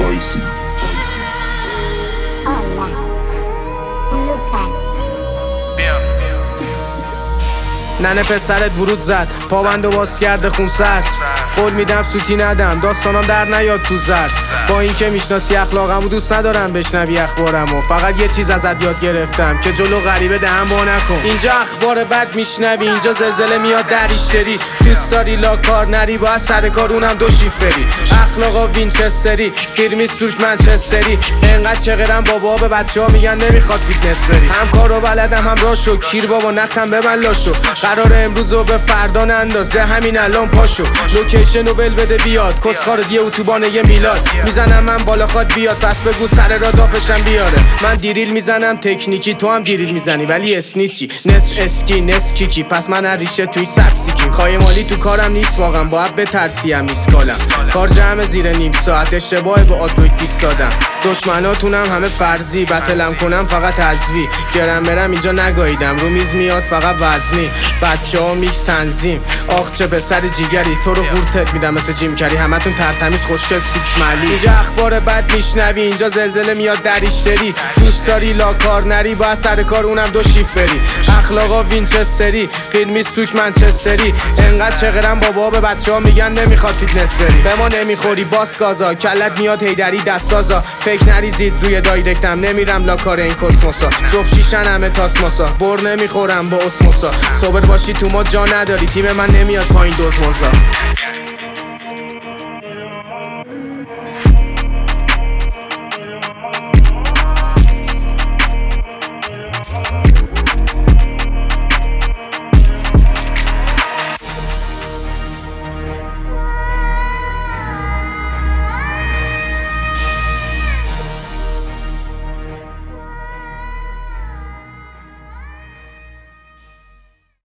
Hola, Lucas. ننه پسرت ورود زد پابند و باز کرده خون سرد قول میدم سوتی ندم داستانم در نیاد تو زرد با اینکه میشناسی اخلاقمو دوست ندارم بشنوی اخبارمو فقط یه چیز ازت یاد گرفتم که جلو غریبه دهن وا نکن اینجا اخبار بد میشنوی اینجا زلزله میاد دریشتری دوست داری لا کار نری باید سر کار اونم دو شیفری اخلاقا وینچستری قرمز ترک منچستری انقدر چغرم بابا به بچه‌ها میگن نمیخواد فیتنس بری هم کارو بلدم هم راشو کیر بابا نخم ببن لاشو قرار امروز رو به فردا ننداز ده همین الان پاشو لوکیشن رو بل بده بیاد کسخار دیه اتوبان یه میلاد میزنم من بالا خواد بیاد پس بگو سر را دافشم بیاره من دیریل میزنم تکنیکی تو هم دیریل میزنی ولی اسنیچی نس اسکی نس کیکی پس من هر ریشه توی سبسیکی خواهی مالی تو کارم نیست واقعا باید به ترسیم ایسکالم کار جمع زیر نیم ساعت اشتباه با آدروید بیستادم دشمناتونم همه فرضی بتلم کنم فقط حذوی گرم برم اینجا نگاهیدم رو میز میاد فقط وزنی بچه ها میکس تنظیم آخ چه پسر جیگری تو رو قورتت میدم مثل جیم کری همتون ترتمیز خوشگل سیکملی اینجا اخبار بد میشنوی اینجا زلزله میاد دریشتری دوست داری لا کار نری باید سر کار اونم دو شیفری اخلاقا وینچستری قرمز توک منچستری انقدر چغرم بابا به بچه ها میگن نمیخواد فیتنس بری به ما نمیخوری باس گازا کلت میاد هیدری دستازا فکر نریزید روی دایرکتم نمیرم لا کار این کسموسا جفت شیشن همه تاسماسا بر نمیخورم با اسموسا صبر باشی تو ما جا نداری تیم من نمیاد پایین دوز موزا